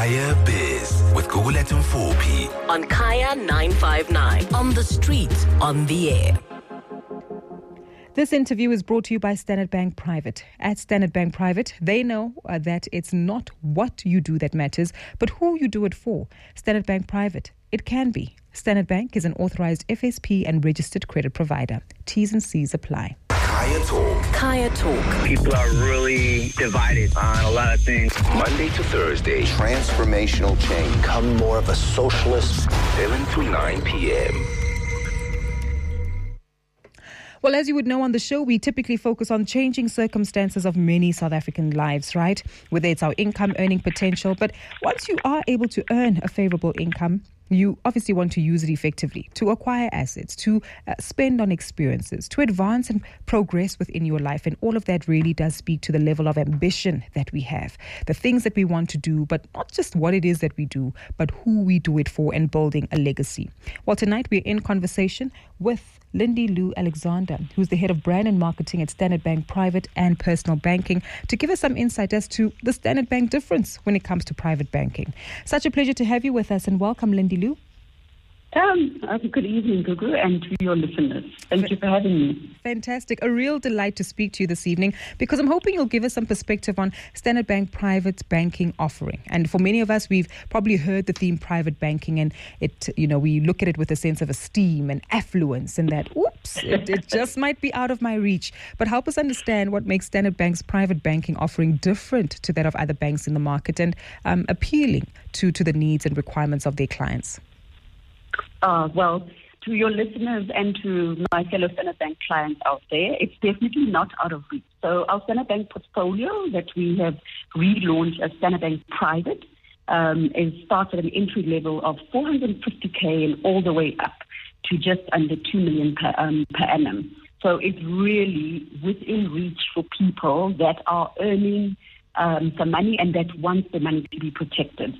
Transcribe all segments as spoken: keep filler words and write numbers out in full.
Kaya Biz with Gugulet and four P on Kaya nine five nine. On the street, on the air. This interview is brought to you by Standard Bank Private. At Standard Bank Private, they know uh, that it's not what you do that matters, but who you do it for. Standard Bank Private, it can be. Standard Bank is an authorized F S P and registered credit provider. T's and C's apply. Kaya Talk. Kaya Talk. People are really divided on a lot of things. Monday to Thursday, Transformational change. Become more of a socialist. seven to nine p.m. Well, as you would know on the show, we typically focus on changing circumstances of many South African lives, right? Whether it's our income earning potential. But once you are able to earn a favorable income, you obviously want to use it effectively to acquire assets, to uh, spend on experiences, to advance and progress within your life. And all of that really does speak to the level of ambition that we have, the things that we want to do, but not just what it is that we do, but who we do it for and building a legacy. Well, tonight we're in conversation with Lindy Lou Alexander, who's the head of brand and marketing at Standard Bank Private and Personal Banking, to give us some insight as to the Standard Bank difference when it comes to private banking. Such a pleasure to have you with us, and welcome, Lindy Lou. Um, good evening, Gugu, and to your listeners. Thank you for having me. Fantastic. A real delight to speak to you this evening, because I'm hoping you'll give us some perspective on Standard Bank Private Banking offering. And for many of us, we've probably heard the theme private banking, and it, you know, we look at it with a sense of esteem and affluence, and that, oops, it, it just might be out of my reach. But help us understand what makes Standard Bank's private banking offering different to that of other banks in the market, and um, appealing to, to the needs and requirements of their clients. Uh, well, to your listeners and to my fellow Standard Bank clients out there, it's definitely not out of reach. So our Standard Bank portfolio that we have relaunched as Standard Bank Private um, is starts at an entry level of four hundred fifty K and all the way up to just under two million per, um, per annum. So it's really within reach for people that are earning um, some money and that want the money to be protected.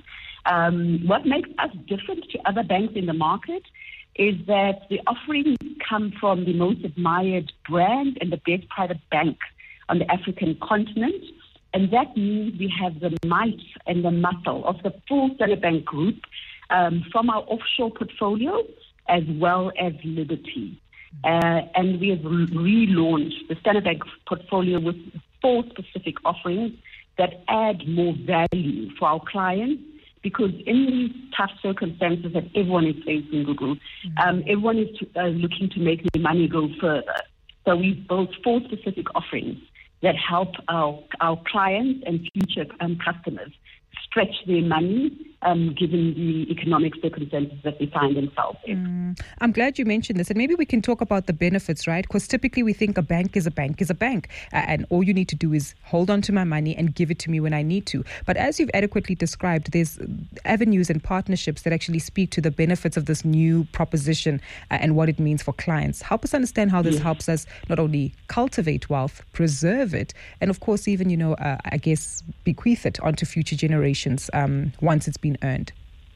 Um, what makes us different to other banks in the market is that the offerings come from the most admired brand and the best private bank on the African continent. And that means we have the might and the muscle of the full Standard Bank group um, from our offshore portfolio as well as Liberty. Uh, and we have relaunched the Standard Bank portfolio with four specific offerings that add more value for our clients. Because in these tough circumstances that everyone is facing, Google, um, everyone is to, uh, looking to make their money go further. So we've built four specific offerings that help our, our clients and future um, customers stretch their money um, given the economic circumstances that they find themselves in. Mm, I'm glad you mentioned this, and maybe we can talk about the benefits, right? Because typically we think a bank is a bank is a bank, uh, and all you need to do is hold on to my money and give it to me when I need to. But as you've adequately described, there's avenues and partnerships that actually speak to the benefits of this new proposition uh, and what it means for clients. Help us understand how this yeah. helps us not only cultivate wealth, preserve it, and of course even, you know, uh, I guess bequeath it onto future generations um, once it's been earned.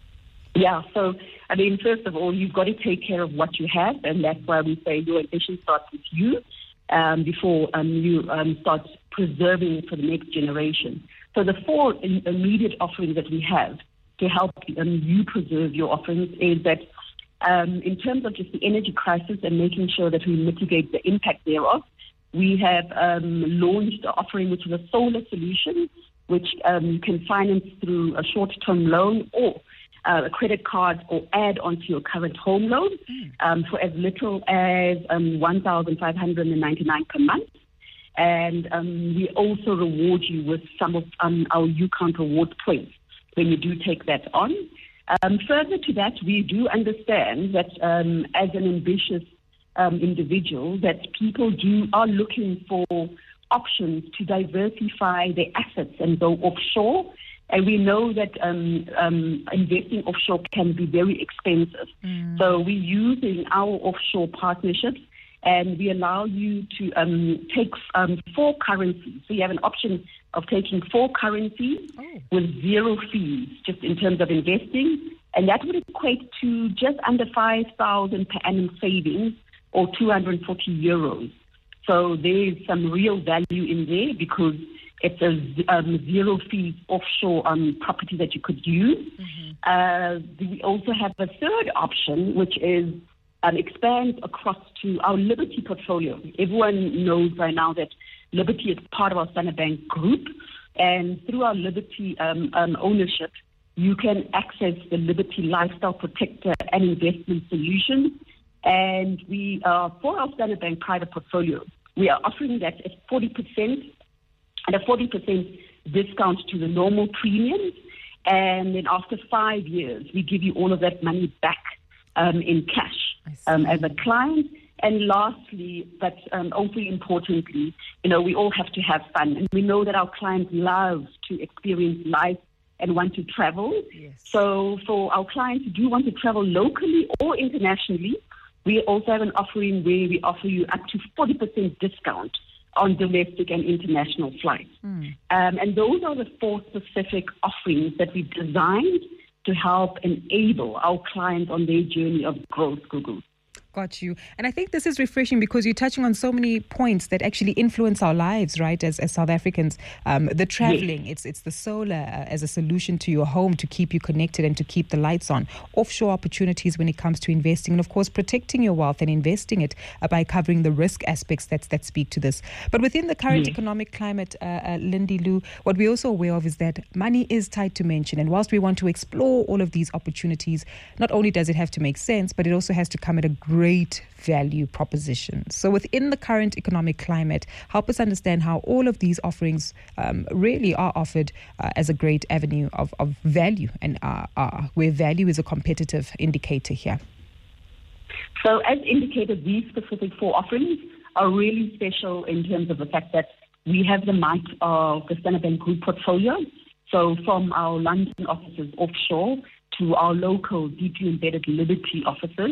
Yeah, so, I mean, first of all, you've got to take care of what you have, and that's why we say your ambition starts with you um, before um, you um, start preserving for the next generation. So the four in- immediate offerings that we have to help um, you preserve your offerings is that um, in terms of just the energy crisis and making sure that we mitigate the impact thereof, we have um, launched an offering which is a solar solution, which um, you can finance through a short-term loan or uh, a credit card or add onto your current home loan mm. um, for as little as um, one thousand five hundred ninety-nine dollars per month. And um, we also reward you with some of um, our UCount reward points when you do take that on. Um, further to that, we do understand that um, as an ambitious um, individual, that people do are looking for options to diversify their assets and go offshore. And we know that um, um, investing offshore can be very expensive. Mm. So we're using our offshore partnerships, and we allow you to um, take um, four currencies. So you have an option of taking four currencies oh. with zero fees, just in terms of investing. And that would equate to just under five thousand per annum savings, or two hundred forty euros. So there's some real value in there, because It's a um, zero fee offshore um, property that you could use. Mm-hmm. Uh, we also have a third option, which is um, expand across to our Liberty portfolio. Everyone knows by now that Liberty is part of our Standard Bank group, and through our Liberty um, um, ownership, you can access the Liberty Lifestyle Protector and Investment Solutions. And we, uh, for our Standard Bank private portfolio, we are offering that at forty percent and a forty percent discount to the normal premiums. And then after five years, we give you all of that money back um, in cash um, as a client. And lastly, but um, also importantly, you know, we all have to have fun. And we know that our clients love to experience life and want to travel. Yes. So for our clients who do want to travel locally or internationally, we also have an offering where we offer you up to forty percent discount on domestic and international flights. Mm. Um, and those are the four specific offerings that we've designed to help enable our clients on their journey of growth, Gugu. Got you. And I think this is refreshing because you're touching on so many points that actually influence our lives, right, as, as South Africans. Um, the traveling, yes. it's it's the solar uh, as a solution to your home to keep you connected and to keep the lights on. Offshore opportunities when it comes to investing, and of course protecting your wealth and investing it uh, by covering the risk aspects that, that speak to this. But within the current yes. economic climate, uh, uh, Lindy Lou, what we're also aware of is that money is tight to mention. And whilst we want to explore all of these opportunities, not only does it have to make sense, but it also has to come at a great Great value proposition. So within the current economic climate, help us understand how all of these offerings um, really are offered uh, as a great avenue of, of value and uh, are, where value is a competitive indicator here. So as indicated, these specific four offerings are really special in terms of the fact that we have the might of the Standard Bank Group portfolio. So from our London offices offshore to our local deeply embedded Liberty offices.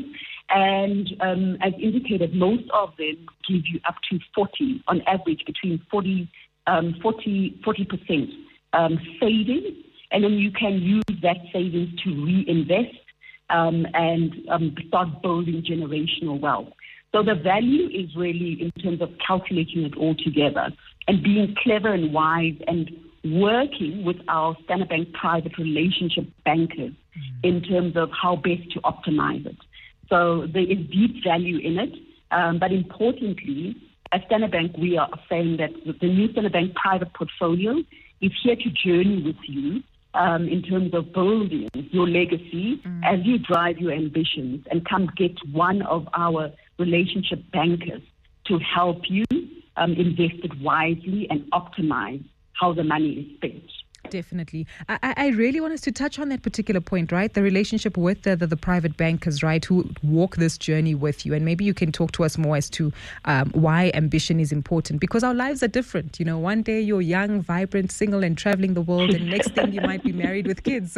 And um, as indicated, most of them give you up to forty, on average, between forty, um, forty, forty percent um, savings. And then you can use that savings to reinvest um, and um, start building generational wealth. So the value is really in terms of calculating it all together and being clever and wise and working with our Standard Bank private relationship bankers mm-hmm. in terms of how best to optimize it. So there is deep value in it, um, but importantly, at Standard Bank, we are saying that the new Standard Bank private portfolio is here to journey with you um, in terms of building your legacy mm. as you drive your ambitions, and come get one of our relationship bankers to help you um, invest it wisely and optimize how the money is spent. Definitely. I, I really want us to touch on that particular point, right? The relationship with the, the, the private bankers, right, who walk this journey with you. And maybe you can talk to us more as to um, why ambition is important, because our lives are different. You know, one day you're young, vibrant, single and traveling the world, and next thing you might be married with kids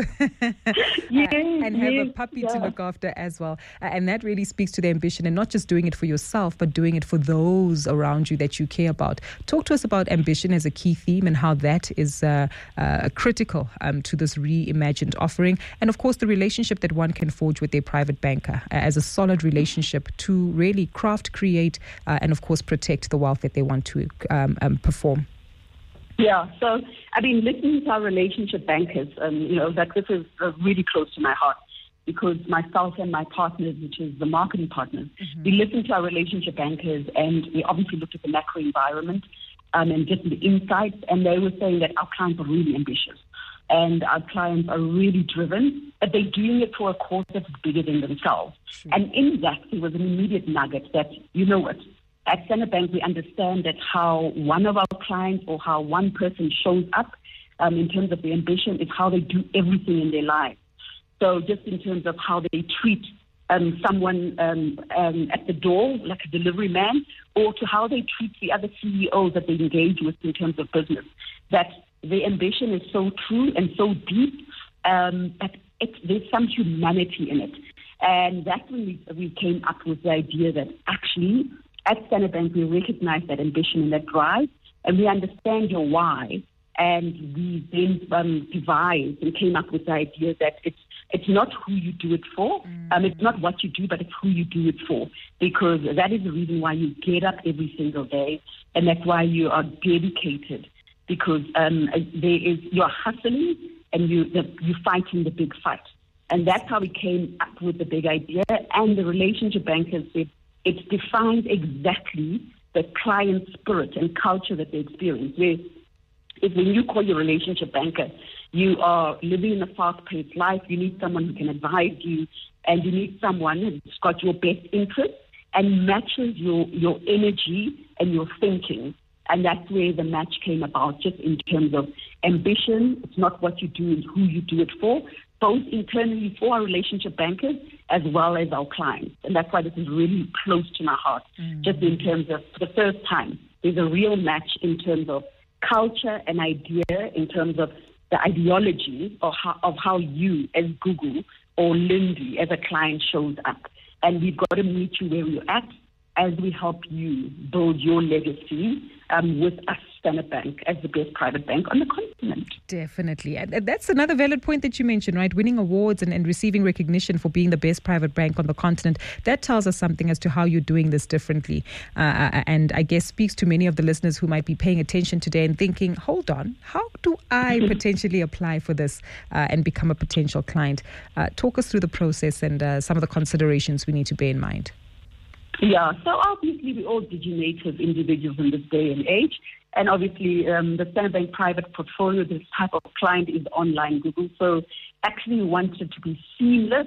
yes, and have yes, a puppy yeah. to look after as well. And that really speaks to the ambition, and not just doing it for yourself, but doing it for those around you that you care about. Talk to us about ambition as a key theme and how that is uh, uh, critical um, to this reimagined offering, and of course the relationship that one can forge with their private banker uh, as a solid relationship to really craft, create, uh, and of course protect the wealth that they want to um, um, perform. Yeah, so I mean, listening to our relationship bankers, um, you know, that this is uh, really close to my heart, because myself and my partners, which is the marketing partners, mm-hmm. we listen to our relationship bankers, and we obviously looked at the macro environment Um, and just the insights, and they were saying that our clients are really ambitious and our clients are really driven, but they're doing it for a cause that's bigger than themselves. Sure. And in that, there was an immediate nugget that, you know what, at Standard Bank, we understand that how one of our clients or how one person shows up um, in terms of the ambition is how they do everything in their life. So just in terms of how they treat Um, someone um, um, at the door, like a delivery man, or to how they treat the other C E Os that they engage with in terms of business. That their ambition is so true and so deep um, that it, there's some humanity in it. And that's when we, we came up with the idea that actually at Standard Bank we recognize that ambition and that drive, and we understand your why. And we then um, devised and came up with the idea that it's It's not who you do it for. Mm. Um, it's not what you do, but it's who you do it for. Because that is the reason why you get up every single day, and that's why you are dedicated because um, there is you're hustling and you the, you're fighting the big fight. And that's how we came up with the big idea. And the relationship bankers said it defines exactly the client spirit and culture that they experience. Where if when you call your relationship banker, you are living in a fast-paced life, you need someone who can advise you, and you need someone who's got your best interest and matches your, your energy and your thinking. And that's where the match came about, just in terms of ambition. It's not what you do and who you do it for, both internally for our relationship bankers as well as our clients. And that's why this is really close to my heart, mm. just in terms of, for the first time, there's a real match in terms of culture and idea, in terms of the ideology of how, of how you as Google or Lindy as a client shows up. And we've got to meet you where you're at as we help you build your legacy um, with us, Standard Bank, as the best private bank on the continent. Definitely. And that's another valid point that you mentioned, right? Winning awards and, and receiving recognition for being the best private bank on the continent. That tells us something as to how you're doing this differently. Uh, and I guess speaks to many of the listeners who might be paying attention today and thinking, hold on, how do I potentially apply for this uh, and become a potential client? Uh, talk us through the process and uh, some of the considerations we need to bear in mind. Yeah, so obviously we're all diginative individuals in this day and age. And obviously um, the Standard Bank private portfolio, this type of client is online Google. So actually we want it to be seamless.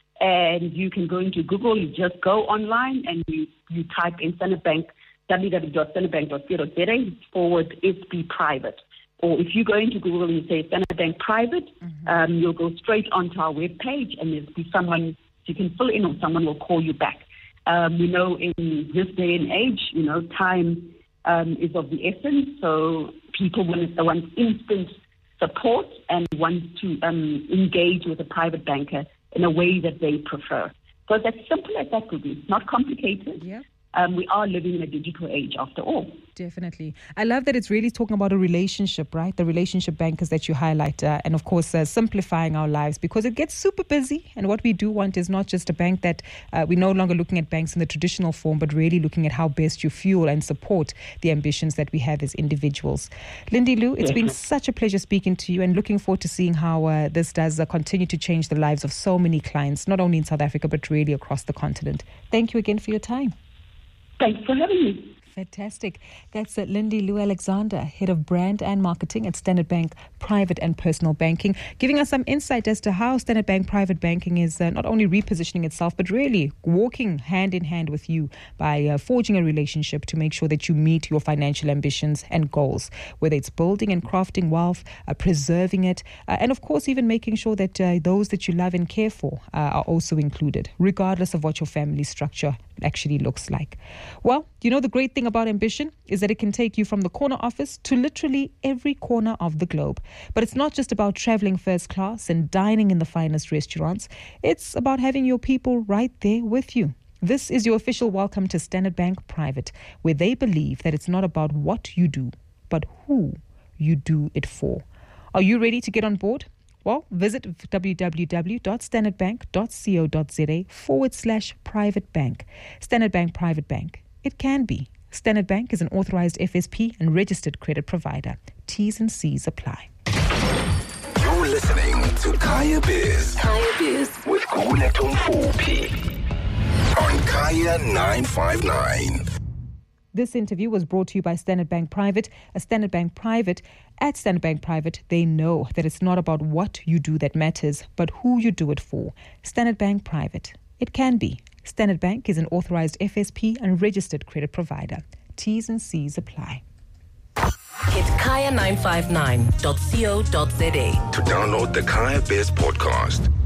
And you can go into Google, you just go online and you, you type in Standard Bank, w w w dot standard bank dot co dot z a forward S B private. Or if you go into Google and you say Standard Bank private, mm-hmm. um, you'll go straight onto our webpage and there'll be someone, you can fill in or someone will call you back. Um, we know in this day and age, you know, time um, is of the essence. So people want, want instant support and want to um, engage with a private banker in a way that they prefer. So it's as simple as that could be. Not complicated. Yeah. Um, we are living in a digital age after all. Definitely. I love that it's really talking about a relationship, right? The relationship bankers that you highlight uh, and, of course, uh, simplifying our lives because it gets super busy. And what we do want is not just a bank that uh, we're no longer looking at banks in the traditional form, but really looking at how best you fuel and support the ambitions that we have as individuals. Lindy Lou, it's yes. been such a pleasure speaking to you and looking forward to seeing how uh, this does uh, continue to change the lives of so many clients, not only in South Africa, but really across the continent. Thank you again for your time. Thanks for having me. Fantastic. That's uh, Lindy Lou Alexander, Head of Brand and Marketing at Standard Bank Private and Personal Banking, giving us some insight as to how Standard Bank Private Banking is uh, not only repositioning itself, but really walking hand in hand with you by uh, forging a relationship to make sure that you meet your financial ambitions and goals, whether it's building and crafting wealth, uh, preserving it, uh, and of course, even making sure that uh, those that you love and care for uh, are also included, regardless of what your family structure actually looks like. Well, you know, the great thing about ambition is that it can take you from the corner office to literally every corner of the globe. But it's not just about traveling first class and dining in the finest restaurants. It's about having your people right there with you. This is your official welcome to Standard Bank Private, where they believe that it's not about what you do, but who you do it for. Are you ready to get on board? Well, visit w w w dot standard bank dot co dot z a forward slash private bank. Standard Bank Private Bank. It can be. Standard Bank is an authorized F S P and registered credit provider. T's and C's apply. You're listening to Kaya Biz. Kaya Biz. With Guletum Fupi on Kaya nine five nine. This interview was brought to you by Standard Bank Private. A Standard Bank Private. At Standard Bank Private, they know that it's not about what you do that matters, but who you do it for. Standard Bank Private. It can be. Standard Bank is an authorized F S P and registered credit provider. T's and C's apply. Hit kaya nine five nine dot co dot z a to download the Kaya Biz podcast.